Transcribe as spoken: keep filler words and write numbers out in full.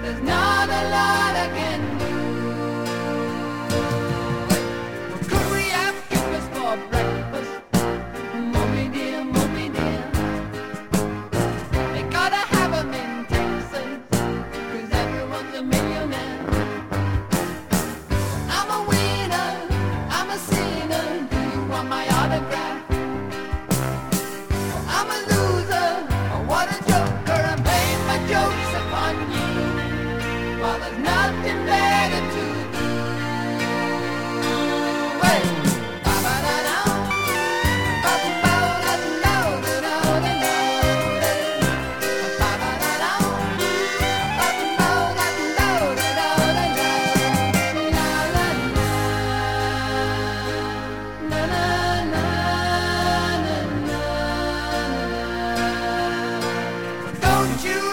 There's not a lot I can do. Could we have kippers for breakfast? Mommy dear, mommy dear. They gotta have 'em in Texas, 'cause everyone's a millionaire. I'm a winner, I'm a sinner. Do you want my autograph? I'm a loser, what a joker. I'm playing my jokes upon you, while there's nothing better to do. Hey! Ba-ba-da-dum, ba-ba-da-da-da-da-da-da-da. Ba-ba-da-dum, ba-ba-da-da-da-da-da-da. La-la-la, la-la-la-la-la. Don't you